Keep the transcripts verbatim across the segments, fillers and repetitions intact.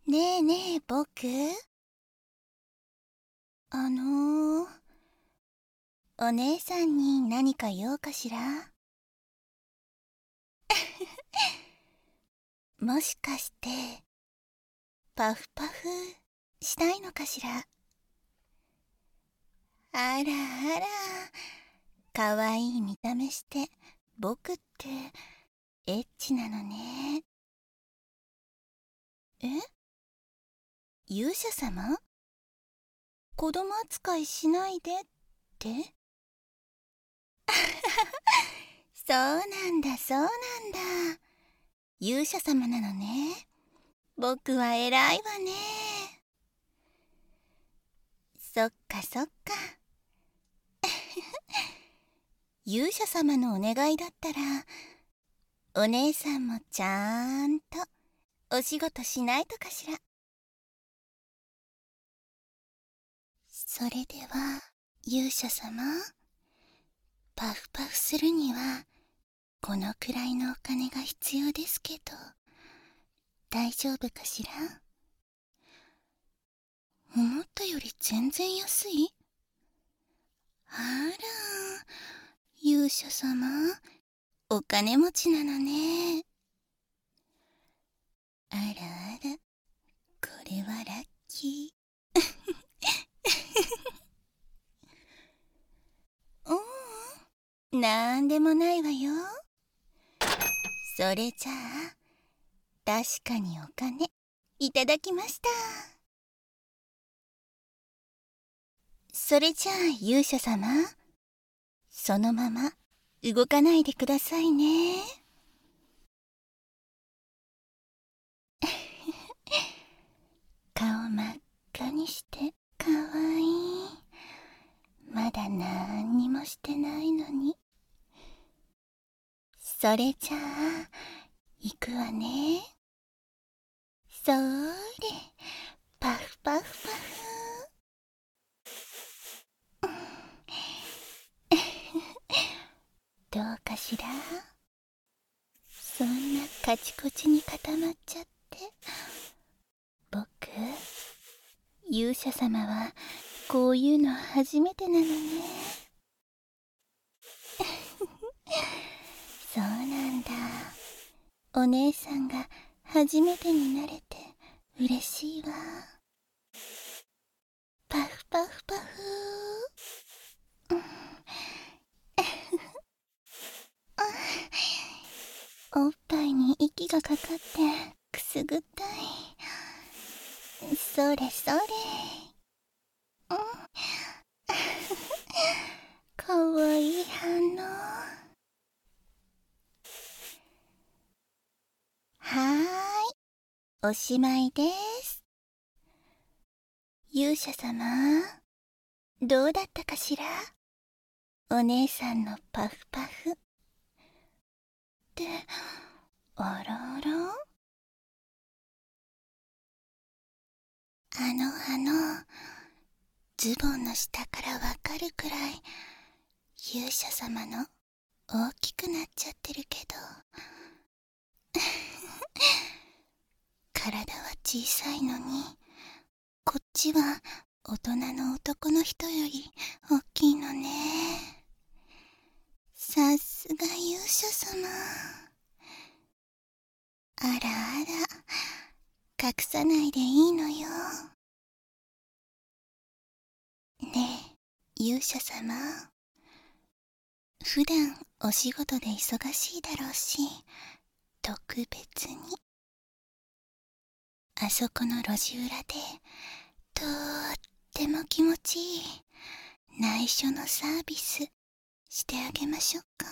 ねえねえ、僕。あのー、お姉さんに何か用かしら？もしかして、パフパフしたいのかしら？あらあら、かわいい見た目して、僕ってエッチなのね。え？勇者様？子供扱いしないでって？そうなんだ、そうなんだ。勇者様なのね。僕は偉いわね。そっかそっか。勇者様のお願いだったら、お姉さんもちゃんとお仕事しないとかしら。それでは、勇者様、パフパフするには、このくらいのお金が必要ですけど、大丈夫かしら？思ったより全然安い？あら、勇者様、お金持ちなのね。あらあら、これはラッキー。うん、なんでもないわよ。それじゃあ、確かにお金いただきました。それじゃあ勇者様、そのまま動かないでくださいね。顔真っ赤にしてかわいい。まだなんにもしてないのに。それじゃあ行くわね。そーれ、パフパフパフ。どうかしら？そんなカチコチに固まっちゃって。僕、勇者様はこういうの初めてなのね。そうなんだ。お姉さんが初めてになれて嬉しいわ。パフパフパフ。おっぱいに息がかかってくすぐったい。それそれ。うん、かわいい反応。はーい、おしまいです。勇者様、どうだったかしら？お姉さんのパフパフって。あらあら、あのあの、ズボンの下からわかるくらい勇者様の大きくなっちゃってるけど体は小さいのに、こっちは大人の男の人より大きいのね。さすが勇者様。あらあら、隠さないでいいのよ。ねえ、勇者様。普段お仕事で忙しいだろうし、特別にあそこの路地裏でとっても気持ちいい内緒のサービスしてあげましょうか。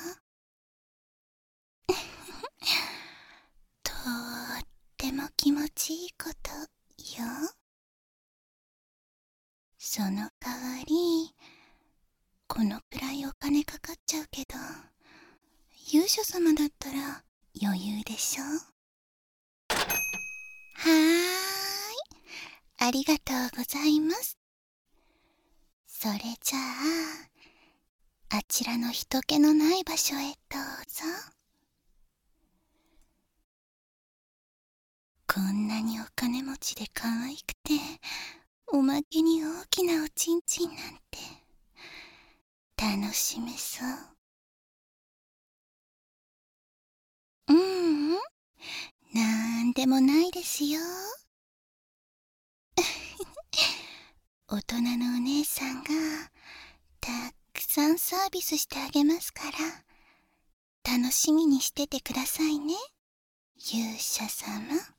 とっても気持ちいいことよ。その代わり、このくらいお金かかっちゃうけど、勇者様だったら余裕でしょ。はーい、ありがとうございます。それじゃあ、あちらの人気のない場所へどうぞ。こんなにお金持ちで可愛くて、おまけに大きなおちんちんなんて楽しめそう。ううん、なんでもないですよ。大人のお姉さんがたくさんサービスしてあげますから、楽しみにしててくださいね、勇者様。